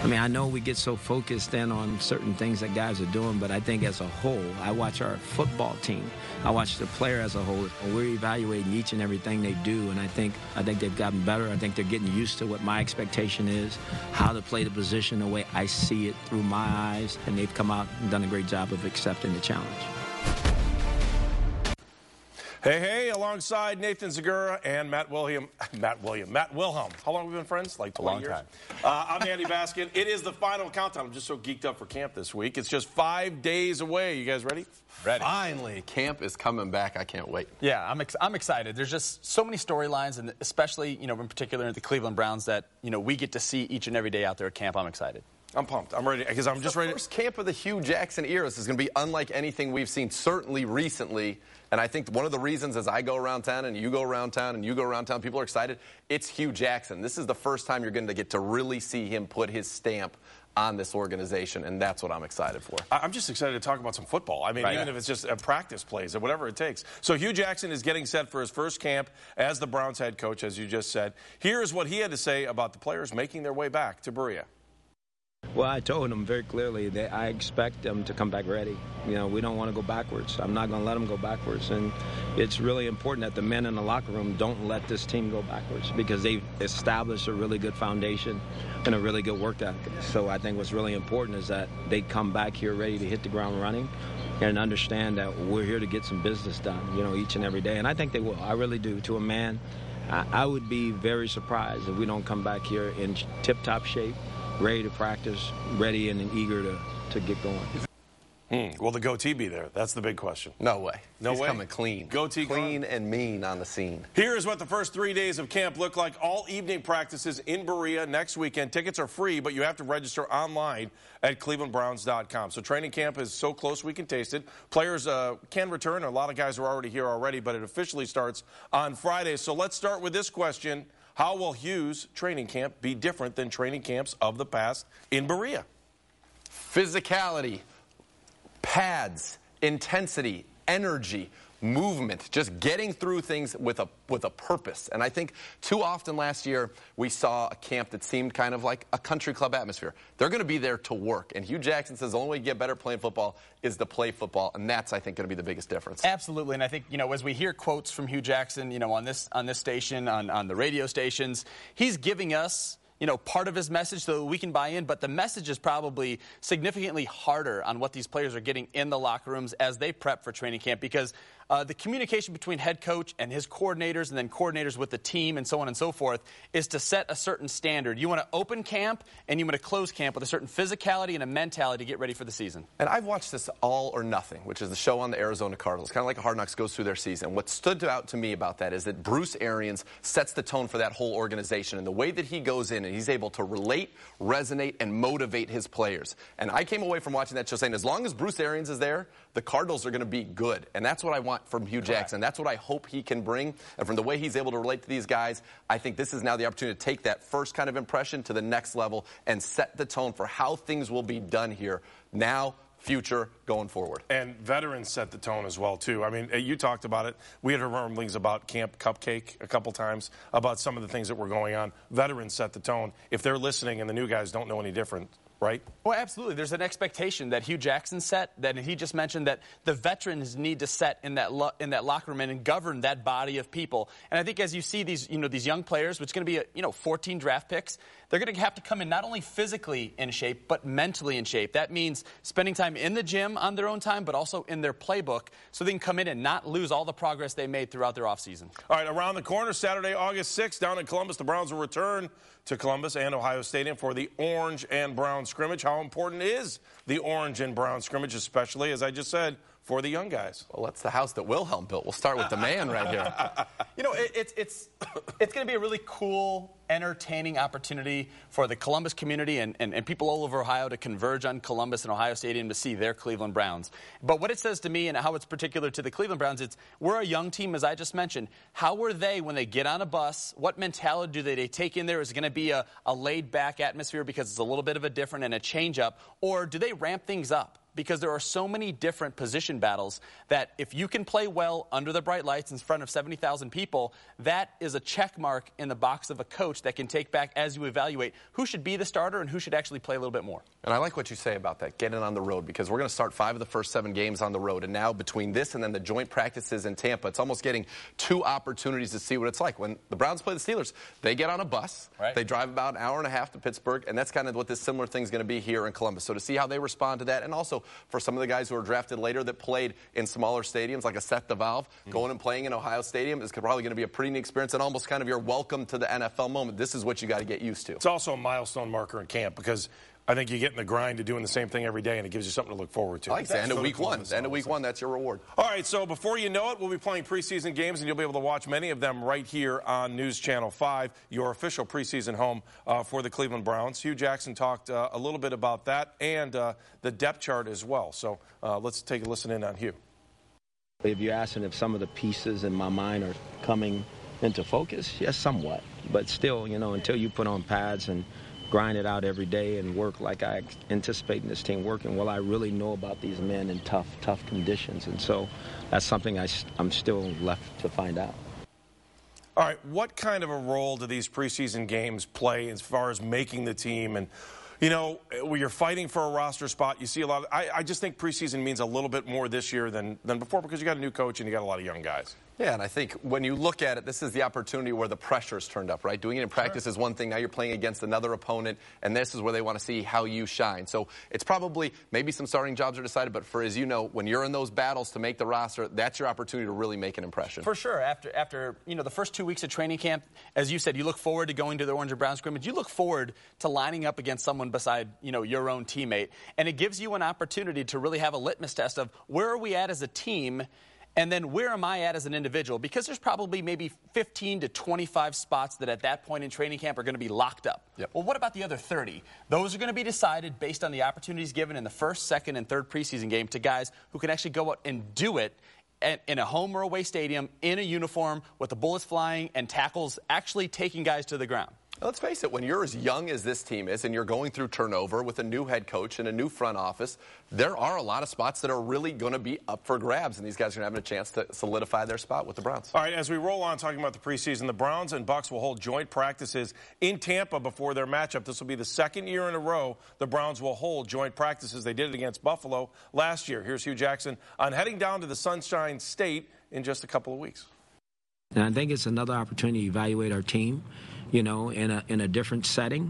mean, I know we get so focused in on certain things that guys are doing, but I think as a whole, I watch our football team. I watch the player as a whole. We're evaluating each and everything they do, and I think they've gotten better. I think they're getting used to what my expectation is, how to play the position the way I see it through my eyes, and they've come out and done a great job of accepting the challenge. Hey, alongside Nathan Zegura and Matt Wilhelm. How long have we been friends? Like 20 years? Long time. I'm Andy Baskin. It is the final countdown. I'm just so geeked up for camp this week. It's just 5 days away. You guys ready? Ready. Finally, camp is coming back. I can't wait. Yeah, I'm excited. There's just so many storylines, and especially, in particular, the Cleveland Browns that, we get to see each and every day out there at camp. I'm excited. I'm pumped. I'm ready because I'm just ready. The first camp of the Hugh Jackson era is going to be unlike anything we've seen, certainly recently. And I think one of the reasons as I go around town and you go around town and you go around town, people are excited. It's Hugh Jackson. This is the first time you're going to get to really see him put his stamp on this organization, and that's what I'm excited for. I'm just excited to talk about some football. I mean, even if it's just practice plays or whatever it takes. So Hugh Jackson is getting set for his first camp as the Browns head coach, as you just said. Here's what he had to say about the players making their way back to Berea. Well, I told them very clearly that I expect them to come back ready. We don't want to go backwards. I'm not going to let them go backwards. And it's really important that the men in the locker room don't let this team go backwards because they've established a really good foundation and a really good work ethic. So I think what's really important is that they come back here ready to hit the ground running and understand that we're here to get some business done, each and every day. And I think they will. I really do. To a man, I would be very surprised if we don't come back here in tip-top shape, ready to practice, ready and eager to get going. Will the goatee be there? That's the big question. No way. He's coming clean. Goatee clean and mean on the scene. Here's what the first 3 days of camp look like. All evening practices in Berea next weekend. Tickets are free, but you have to register online at clevelandbrowns.com. So training camp is so close we can taste it. Players can return. A lot of guys are already here already, but it officially starts on Friday. So let's start with this question. How will Hugh's training camp be different than training camps of the past in Berea? Physicality, pads, intensity, energy, movement, just getting through things with a purpose. And I think too often last year we saw a camp that seemed kind of like a country club atmosphere. They're going to be there to work. And Hugh Jackson says the only way you get better playing football is to play football. And that's, I think, going to be the biggest difference. Absolutely. And I think, as we hear quotes from Hugh Jackson, on this station, on the radio stations, he's giving us part of his message so that we can buy in, but the message is probably significantly harder on what these players are getting in the locker rooms as they prep for training camp because the communication between head coach and his coordinators and then coordinators with the team and so on and so forth is to set a certain standard. You want to open camp and you want to close camp with a certain physicality and a mentality to get ready for the season. And I've watched this All or Nothing, which is the show on the Arizona Cardinals, kind of like Hard Knocks goes through their season. What stood out to me about that is that Bruce Arians sets the tone for that whole organization and the way that he goes in and he's able to relate, resonate, and motivate his players. And I came away from watching that show saying as long as Bruce Arians is there, the Cardinals are going to be good. And that's what I want from Hugh Jackson. That's what I hope he can bring. And from the way he's able to relate to these guys, I think this is now the opportunity to take that first kind of impression to the next level and set the tone for how things will be done here now, future, going forward. And veterans set the tone as well, too. I mean, you talked about it. We had rumblings about Camp Cupcake a couple times, about some of the things that were going on. Veterans set the tone. If they're listening and the new guys don't know any different, right? Well, absolutely. There's an expectation that Hugh Jackson set, that he just mentioned that the veterans need to set in that locker room and govern that body of people. And I think as you see these, these young players, which is going to be, 14 draft picks, they're going to have to come in not only physically in shape, but mentally in shape. That means spending time in the gym on their own time, but also in their playbook, so they can come in and not lose all the progress they made throughout their offseason. All right, around the corner, Saturday, August 6th, down in Columbus, the Browns will return to Columbus and Ohio Stadium for the Orange and Brown scrimmage. How important is the Orange and Brown scrimmage, especially, as I just said, for the young guys? Well, that's the house that Wilhelm built. We'll start with the man right here. It's going to be a really cool, entertaining opportunity for the Columbus community and people all over Ohio to converge on Columbus and Ohio Stadium to see their Cleveland Browns. But what it says to me and how it's particular to the Cleveland Browns, we're a young team, as I just mentioned. How were they when they get on a bus? What mentality do they take in there? Is it going to be a laid-back atmosphere because it's a little bit of a different and a change-up? Or do they ramp things up? because there are so many different position battles that if you can play well under the bright lights in front of 70,000 people, that is a check mark in the box of a coach that can take back as you evaluate who should be the starter and who should actually play a little bit more. And I like what you say about that, getting on the road, because we're going to start 5 of the first 7 games on the road. And now between this and then the joint practices in Tampa, it's almost getting 2 opportunities to see what it's like. When the Browns play the Steelers, they get on a bus, right. They drive about an hour and a half to Pittsburgh, and that's kind of what this similar thing is going to be here in Columbus. So to see how they respond to that, and also for some of the guys who are drafted later that played in smaller stadiums like a Seth DeValve, going and playing in Ohio Stadium is probably going to be a pretty neat experience and almost kind of your welcome to the NFL moment. This is what you got to get used to. It's also a milestone marker in camp because I think you get in the grind of doing the same thing every day, and it gives you something to look forward to. I like the end of week 1. The end of week 1, that's your reward. All right, so before you know it, we'll be playing preseason games, and you'll be able to watch many of them right here on News Channel 5, your official preseason home for the Cleveland Browns. Hugh Jackson talked a little bit about that and the depth chart as well. So let's take a listen in on Hugh. If you're asking if some of the pieces in my mind are coming into focus, yes, somewhat. But still, you know, until you put on pads and grind it out every day and work like I anticipate this team working, well, I really know about these men in tough conditions. And so that's something I'm still left to find out. All right, what kind of a role do these preseason games play as far as making the team? And, you know, when you're fighting for a roster spot, you see a lot of, I just think preseason means a little bit more this year than before because you got a new coach and you got a lot of young guys. Yeah, and I think when you look at it, this is the opportunity where the pressure is turned up, right? Doing it in practice is one thing. Now you're playing against another opponent, and this is where they want to see how you shine. So it's probably maybe some starting jobs are decided, but for, as you know, when you're in those battles to make the roster, that's your opportunity to really make an impression. For sure. After you know, the first 2 weeks of training camp, as you said, you look forward to going to the Orange and Brown scrimmage. You look forward to lining up against someone beside, you know, your own teammate. And it gives you an opportunity to really have a litmus test of where are we at as a team. And then where am I at as an individual? Because there's probably maybe 15 to 25 spots that at that point in training camp are going to be locked up. Yep. Well, what about the other 30? Those are going to be decided based on the opportunities given in the first, second, and third preseason game to guys who can actually go out and do it in a home or away stadium, in a uniform, with the bullets flying and tackles actually taking guys to the ground. Let's face it, when you're as young as this team is and you're going through turnover with a new head coach and a new front office, there are a lot of spots that are really going to be up for grabs, and these guys are going to have a chance to solidify their spot with the Browns. All right, as we roll on talking about the preseason, the Browns and Bucs will hold joint practices in Tampa before their matchup. This will be the second year in a row the Browns will hold joint practices. They did it against Buffalo last year. Here's Hugh Jackson on heading down to the Sunshine State in just a couple of weeks. And I think it's another opportunity to evaluate our team, you know, in a different setting,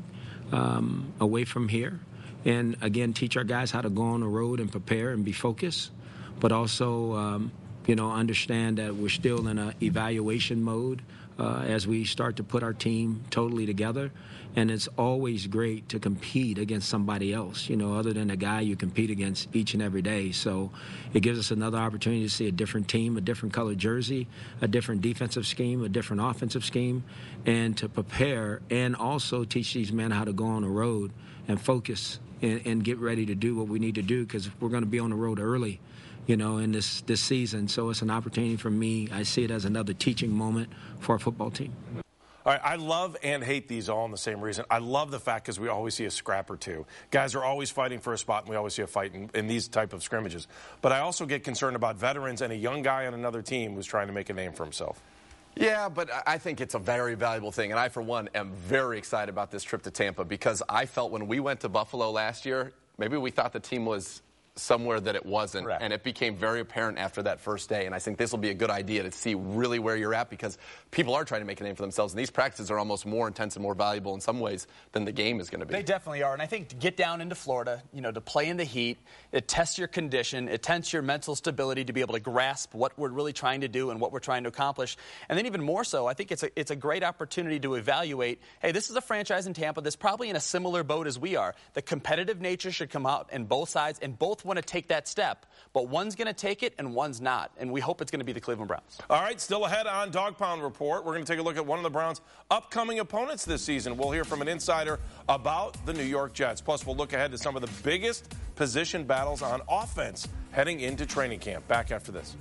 away from here. And, again, teach our guys how to go on the road and prepare and be focused, but also, you know, understand that we're still in an evaluation mode as we start to put our team totally together. And it's always great to compete against somebody else, you know, other than a guy you compete against each and every day. So it gives us another opportunity to see a different team, a different colored jersey, a different defensive scheme, a different offensive scheme, and to prepare and also teach these men how to go on the road and focus and get ready to do what we need to do, because we're going to be on the road early, you know, in this season. So it's an opportunity for me. I see it as another teaching moment for our football team. All right, I love and hate these all in the same reason. I love the fact because we always see a scrap or two. Guys are always fighting for a spot, and we always see a fight in these type of scrimmages. But I also get concerned about veterans and a young guy on another team who's trying to make a name for himself. Yeah, but I think it's a very valuable thing. And I, for one, am very excited about this trip to Tampa because I felt when we went to Buffalo last year, maybe we thought the team was somewhere that it wasn't. Correct. And it became very apparent after that first day. And I think this will be a good idea to see really where you're at because people are trying to make a name for themselves. And these practices are almost more intense and more valuable in some ways than the game is going to be. They definitely are. And I think to get down into Florida, you know, to play in the heat, it tests your condition, it tests your mental stability to be able to grasp what we're really trying to do and what we're trying to accomplish. And then even more so, I think it's a great opportunity to evaluate, hey, this is a franchise in Tampa that's probably in a similar boat as we are. The competitive nature should come out in both sides, and both want to take that step. But one's going to take it and one's not. And we hope it's going to be the Cleveland Browns. All right, still ahead on Dog Pound Report. We're going to take a look at one of the Browns' upcoming opponents this season. We'll hear from an insider about the New York Jets. Plus, we'll look ahead to some of the biggest position battles on offense heading into training camp. Back after this.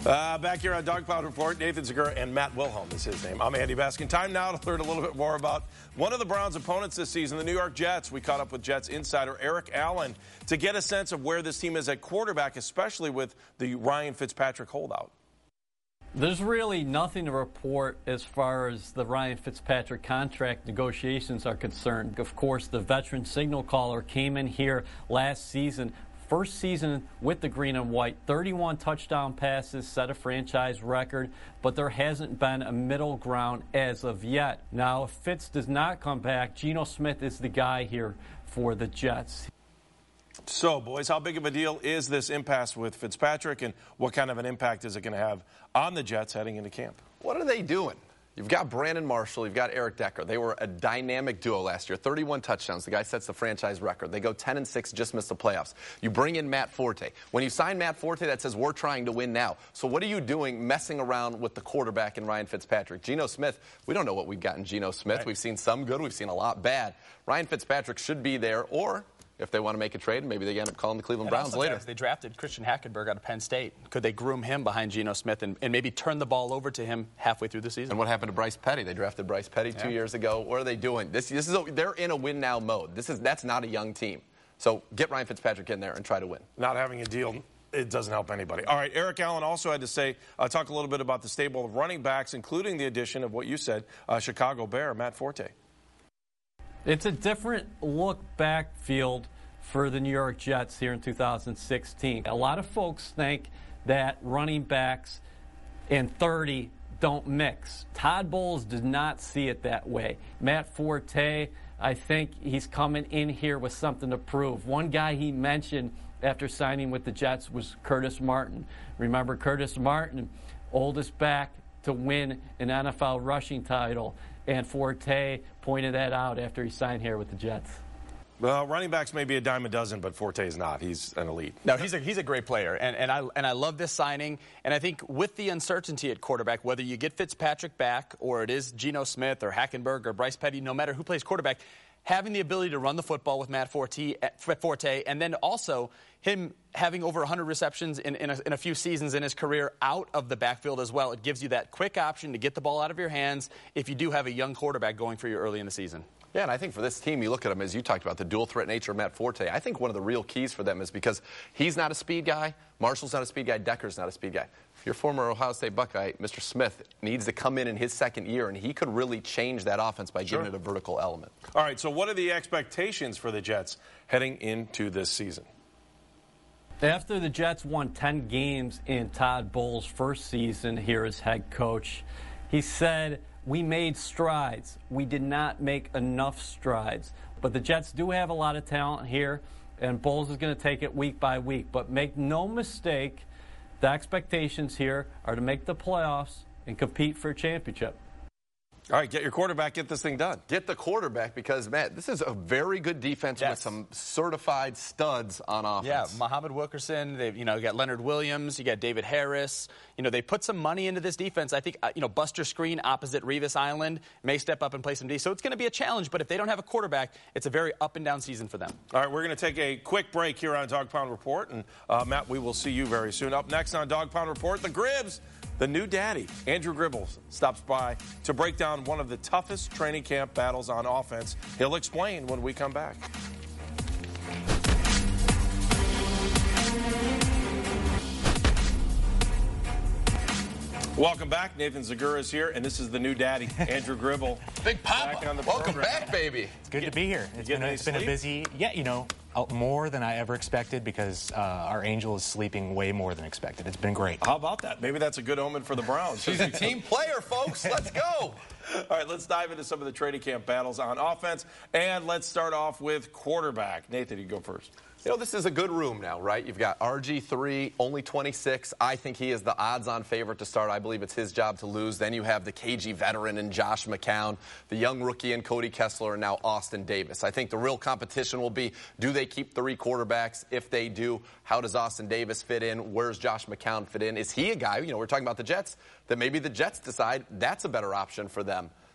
Back here on Dog Pound Report, Nathan Zegura and Matt Wilhelm is his name. I'm Andy Baskin. Time now to learn a little bit more about one of the Browns' opponents this season, the New York Jets. We caught up with Jets insider Eric Allen to get a sense of where this team is at quarterback, especially with the Ryan Fitzpatrick holdout. There's really nothing to report as far as the Ryan Fitzpatrick contract negotiations are concerned. Of course, the veteran signal caller came in here last season. First season with the green and white, 31 touchdown passes, set a franchise record, but there hasn't been a middle ground as of yet. Now, if Fitz does not come back, Geno Smith is the guy here for the Jets. So, boys, how big of a deal is this impasse with Fitzpatrick, and what kind of an impact is it going to have on the Jets heading into camp? What are they doing? You've got Brandon Marshall, you've got Eric Decker. They were a dynamic duo last year, 31 touchdowns. The guy sets the franchise record. They go 10-6, just missed the playoffs. You bring in Matt Forte. When you sign Matt Forte, that says we're trying to win now. So what are you doing messing around with the quarterback in Ryan Fitzpatrick? Geno Smith, we don't know what we've got in Geno Smith. Right. We've seen some good, we've seen a lot bad. Ryan Fitzpatrick should be there, or if they want to make a trade, maybe they end up calling the Cleveland Browns later. They drafted Christian Hackenberg out of Penn State. Could they groom him behind Geno Smith and maybe turn the ball over to him halfway through the season? And what happened to Bryce Petty? They drafted Bryce Petty 2 years ago. What are they doing? They're in a win-now mode. That's not a young team. So get Ryan Fitzpatrick in there and try to win. Not having a deal, it doesn't help anybody. All right, Eric Allen also had to say, talk a little bit about the stable of running backs, including the addition of what you said, Chicago Bear, Matt Forte. It's a different look backfield for the New York Jets here in 2016. A lot of folks think that running backs and 30 don't mix. Todd Bowles does not see it that way. Matt Forte, I think he's coming in here with something to prove. One guy he mentioned after signing with the Jets was Curtis Martin. Remember Curtis Martin, oldest back to win an NFL rushing title, and Forte pointed that out after he signed here with the Jets. Well, running backs may be a dime a dozen, but Forte is not. He's an elite. No, he's a great player, and I love this signing. And I think with the uncertainty at quarterback, whether you get Fitzpatrick back or it is Geno Smith or Hackenberg or Bryce Petty, no matter who plays quarterback, having the ability to run the football with Matt Forte, and then also him having over 100 receptions in a few seasons in his career out of the backfield as well. It gives you that quick option to get the ball out of your hands if you do have a young quarterback going for you early in the season. Yeah, and I think for this team, you look at him, as you talked about, the dual-threat nature of Matt Forte. I think one of the real keys for them is because he's not a speed guy, Marshall's not a speed guy, Decker's not a speed guy. Your former Ohio State Buckeye, Mr. Smith, needs to come in his second year, and he could really change that offense by giving it a vertical element. All right, so what are the expectations for the Jets heading into this season? After the Jets won 10 games in Todd Bowles' first season here as head coach, he said, "We made strides. We did not make enough strides." But the Jets do have a lot of talent here, and Bowles is going to take it week by week. But make no mistake, the expectations here are to make the playoffs and compete for a championship. All right, get your quarterback, get this thing done. Get the quarterback because, Matt, this is a very good defense with some certified studs on offense. Yeah, Muhammad Wilkerson, you got Leonard Williams, you got David Harris. They put some money into this defense. I think, Buster Screen opposite Revis Island may step up and play some D. So it's going to be a challenge, but if they don't have a quarterback, it's a very up-and-down season for them. All right, we're going to take a quick break here on Dog Pound Report. And, Matt, we will see you very soon. Up next on Dog Pound Report, the Gribbs. The new daddy, Andrew Gribble, stops by to break down one of the toughest training camp battles on offense. He'll explain when we come back. Welcome back. Nathan Zegura is here, and this is the new daddy, Andrew Gribble. Big Papa. Welcome back, baby. It's good to be here. It's been a busy, more than I ever expected because our Angel is sleeping way more than expected. It's been great. How about that? Maybe that's a good omen for the Browns. She's a team player, folks. Let's go. All right, let's dive into some of the training camp battles on offense, and let's start off with quarterback. Nathan, you go first. This is a good room now, right? You've got RG3, only 26. I think he is the odds-on favorite to start. I believe it's his job to lose. Then you have the KG veteran and Josh McCown, the young rookie and Cody Kessler, and now Austin Davis. I think the real competition will be, do they keep 3 quarterbacks? If they do, how does Austin Davis fit in? Where's Josh McCown fit in? Is he a guy, we're talking about the Jets, that maybe the Jets decide that's a better option for them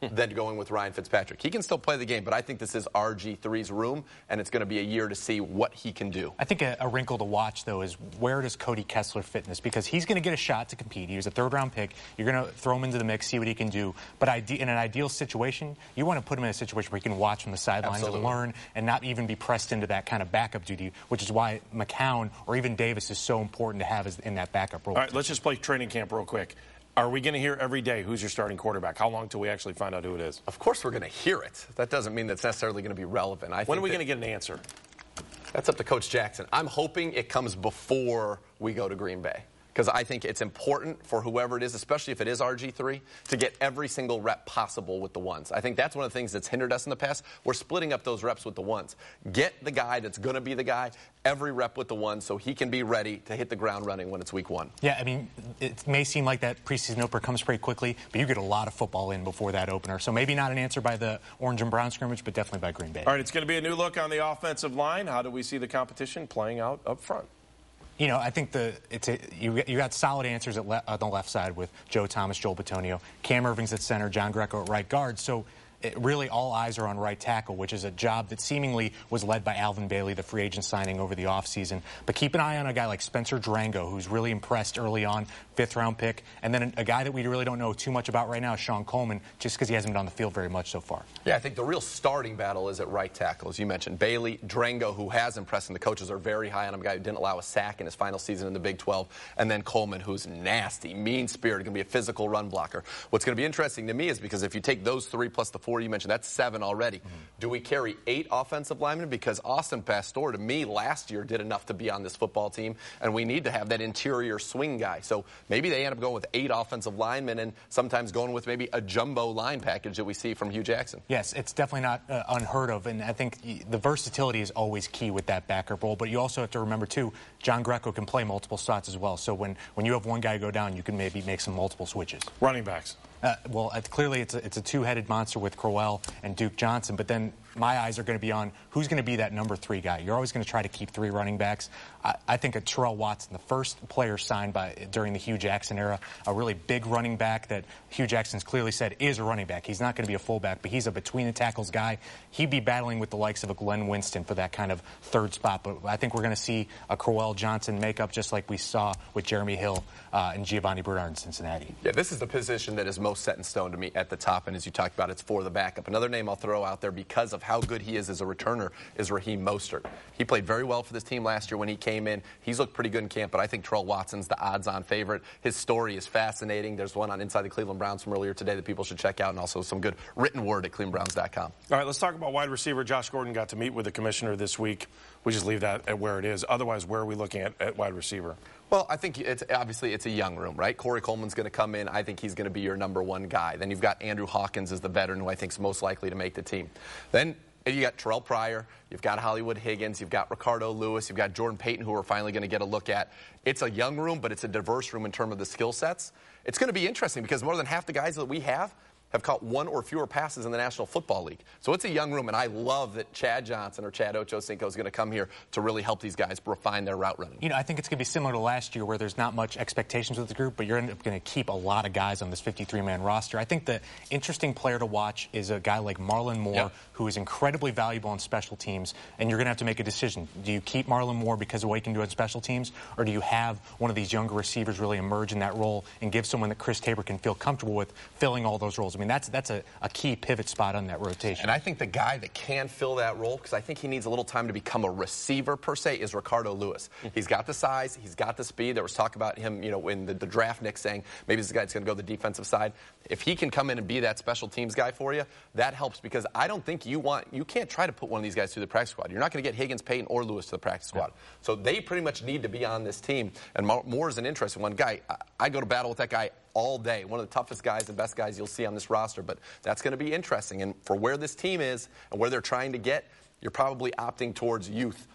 than going with Ryan Fitzpatrick. He can still play the game, but I think this is RG3's room, and it's going to be a year to see what he can do. I think a wrinkle to watch, though, is where does Cody Kessler fit in this? Because he's going to get a shot to compete. He was a third-round pick. You're going to throw him into the mix, see what he can do. But in an ideal situation, you want to put him in a situation where he can watch from the sidelines and learn and not even be pressed into that kind of backup duty, which is why McCown or even Davis is so important to have in that backup role. All right, let's just play training camp real quick. Are we going to hear every day who's your starting quarterback? How long till we actually find out who it is? Of course we're going to hear it. That doesn't mean that's necessarily going to be relevant. When are we going to get an answer? That's up to Coach Jackson. I'm hoping it comes before we go to Green Bay, because I think it's important for whoever it is, especially if it is RG3, to get every single rep possible with the ones. I think that's one of the things that's hindered us in the past. We're splitting up those reps with the ones. Get the guy that's going to be the guy, every rep with the ones, so he can be ready to hit the ground running when it's week 1. Yeah, I mean, it may seem like that preseason opener comes pretty quickly, but you get a lot of football in before that opener. So maybe not an answer by the Orange and Brown scrimmage, but definitely by Green Bay. All right, it's going to be a new look on the offensive line. How do we see the competition playing out up front? You know, I think you got solid answers on the left side with Joe Thomas, Joel Bitonio. Cam Irving's at center, John Greco at right guard. So really all eyes are on right tackle, which is a job that seemingly was led by Alvin Bailey, the free agent signing over the offseason. But keep an eye on a guy like Spencer Drango, who's really impressed early on, 5th-round pick. And then a guy that we really don't know too much about right now is Sean Coleman, just because he hasn't been on the field very much so far. Yeah, I think the real starting battle is at right tackle, as you mentioned. Bailey, Drango, who has impressed, and the coaches are very high on him, a guy who didn't allow a sack in his final season in the Big 12. And then Coleman, who's nasty, mean-spirited, going to be a physical run blocker. What's going to be interesting to me is because if you take those 3 plus the 4 you mentioned, that's 7 already. Do we carry 8 offensive linemen? Because Austin Pastore, to me, last year did enough to be on this football team, and we need to have that interior swing guy. So maybe they end up going with 8 offensive linemen and sometimes going with maybe a jumbo line package that we see from Hugh Jackson. Yes, it's definitely not unheard of, and I think the versatility is always key with that backup role. But you also have to remember, too, John Greco can play multiple spots as well. So when you have one guy go down, you can maybe make some multiple switches. Running backs. Clearly it's a two-headed monster with Crowell and Duke Johnson, but then my eyes are going to be on who's going to be that number 3 guy. You're always going to try to keep 3 running backs. I think of Terrell Watson, the first player signed during the Hugh Jackson era, a really big running back that Hugh Jackson's clearly said is a running back. He's not going to be a fullback, but he's a between-the-tackles guy. He'd be battling with the likes of a Glenn Winston for that kind of 3rd spot, but I think we're going to see a Crowell Johnson makeup just like we saw with Jeremy Hill and Giovanni Bernard in Cincinnati. Yeah, this is the position that is most set in stone to me at the top, and as you talked about, it's for the backup. Another name I'll throw out there because of how good he is as a returner is Raheem Mostert. He played very well for this team last year when he came in. He's looked pretty good in camp, but I think Terrell Watson's the odds-on favorite. His story is fascinating. There's one on Inside the Cleveland Browns from earlier today that people should check out, and also some good written word at clevelandbrowns.com. All right, let's talk about wide receiver. Josh Gordon got to meet with the commissioner this week. We just leave that at where it is. Otherwise, where are we looking at wide receiver? Well, I think it's a young room, right? Corey Coleman's going to come in. I think he's going to be your number 1 guy. Then you've got Andrew Hawkins as the veteran who I think is most likely to make the team. Then you got Terrell Pryor, you've got Hollywood Higgins, you've got Ricardo Lewis, you've got Jordan Payton, who we're finally going to get a look at. It's a young room, but it's a diverse room in terms of the skill sets. It's going to be interesting because more than half the guys that we have caught 1 or fewer passes in the National Football League. So it's a young room, and I love that Chad Johnson or Chad Ochocinco is going to come here to really help these guys refine their route running. You know, I think it's going to be similar to last year where there's not much expectations with the group, but you're going to keep a lot of guys on this 53-man roster. I think the interesting player to watch is a guy like Marlon Moore, who is incredibly valuable on special teams, and you're going to have to make a decision. Do you keep Marlon Moore because of what he can do on special teams, or do you have one of these younger receivers really emerge in that role and give someone that Chris Tabor can feel comfortable with filling all those roles? I mean, that's a key pivot spot on that rotation. And I think the guy that can fill that role, because I think he needs a little time to become a receiver per se, is Ricardo Lewis. He's got the size, he's got the speed. There was talk about him, in the draft, Nick saying maybe this is a guy that's going to go the defensive side. If he can come in and be that special teams guy for you, that helps, because I don't think you can't try to put one of these guys through the practice squad. You're not going to get Higgins, Payton, or Lewis to the practice squad. So they pretty much need to be on this team. And Moore is an interesting one. Guy, I go to battle with that guy all day. One of the toughest guys and best guys you'll see on this roster. But that's going to be interesting. And for where this team is and where they're trying to get, you're probably opting towards youth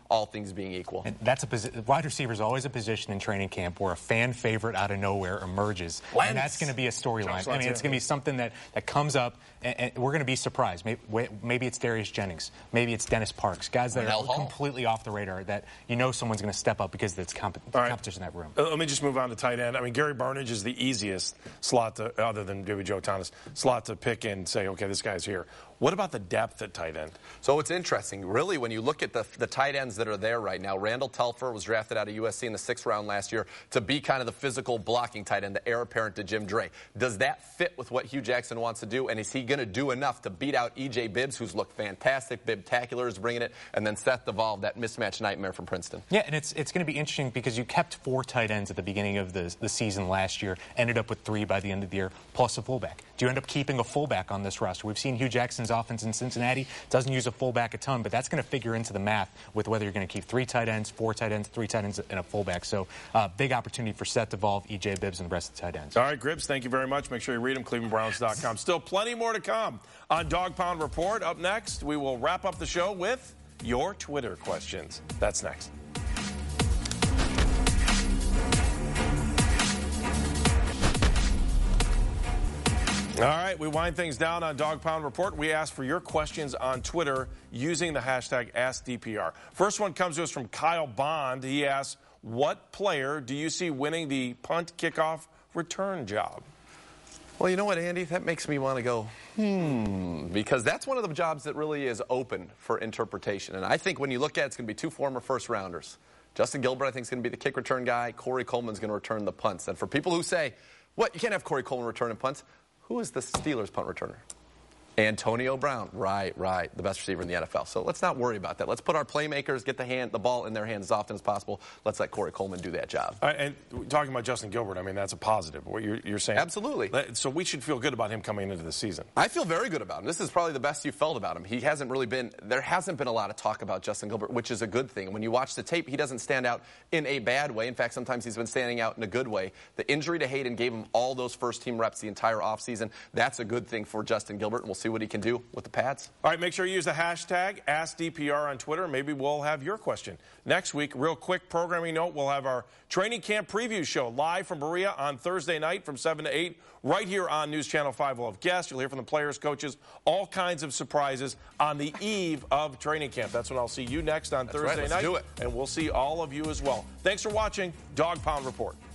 all things being equal. And that's wide receiver is always a position in training camp where a fan favorite out of nowhere emerges. Lens. And that's going to be a storyline. I mean, it's going to be something that comes up, and we're going to be surprised. Maybe it's Darius Jennings. Maybe it's Dennis Parks. Guys that are completely off the radar that someone's going to step up because it's competition in that room. Let me just move on to tight end. I mean, Gary Barnidge is the easiest slot to, other than maybe Joe Thomas, slot to pick and say, okay, this guy's here. What about the depth at tight end? So it's interesting. Really, when you look at the tight ends that are there right now, Randall Telfer was drafted out of USC in the 6th round last year to be kind of the physical blocking tight end, the heir apparent to Jim Dre. Does that fit with what Hugh Jackson wants to do? And is he going to do enough to beat out E.J. Bibbs, who's looked fantastic? Bibtacular is bringing it. And then Seth Duvall, that mismatch nightmare from Princeton. Yeah, and it's going to be interesting because you kept 4 tight ends at the beginning of the season last year, ended up with 3 by the end of the year, plus a fullback. Do you end up keeping a fullback on this roster? We've seen Hugh Jackson's offense in Cincinnati. Doesn't use a fullback a ton, but that's going to figure into the math with whether you're going to keep 3 tight ends, 4 tight ends, 3 tight ends, and a fullback. So big opportunity for Seth Duvall, E.J. Bibbs, and the rest of the tight ends. All right, Gribbs, thank you very much. Make sure you read them, clevelandbrowns.com. Still plenty more to come on Dog Pound Report. Up next, we will wrap up the show with your Twitter questions. That's next. All right, we wind things down on Dog Pound Report. We ask for your questions on Twitter using the hashtag AskDPR. First one comes to us from Kyle Bond. He asks, what player do you see winning the punt, kickoff, return job? Well, you know what, Andy? That makes me want to go, because that's one of the jobs that really is open for interpretation. And I think when you look at it, it's going to be 2 former first-rounders. Justin Gilbert, I think, is going to be the kick return guy. Corey Coleman's going to return the punts. And for people who say, what, you can't have Corey Coleman returning punts, who is the Steelers punt returner? Antonio Brown. Right. The best receiver in the NFL. So let's not worry about that. Let's put our playmakers, get the ball in their hands as often as possible. Let's let Corey Coleman do that job. And talking about Justin Gilbert, I mean, that's a positive. What you're saying. Absolutely. So we should feel good about him coming into the season. I feel very good about him. This is probably the best you've felt about him. There hasn't been a lot of talk about Justin Gilbert, which is a good thing. And when you watch the tape, he doesn't stand out in a bad way. In fact, sometimes he's been standing out in a good way. The injury to Hayden gave him all those first-team reps the entire offseason. That's a good thing for Justin Gilbert, and we'll see what he can do with the Pats. All right, make sure you use the hashtag AskDPR on Twitter. Maybe we'll have your question. Next week, real quick programming note, we'll have our training camp preview show live from Berea on Thursday night from 7 to 8, right here on News Channel 5. We'll have guests. You'll hear from the players, coaches, all kinds of surprises on the eve of training camp. That's when I'll see you next on Thursday night. Let's do it. And we'll see all of you as well. Thanks for watching Dog Pound Report.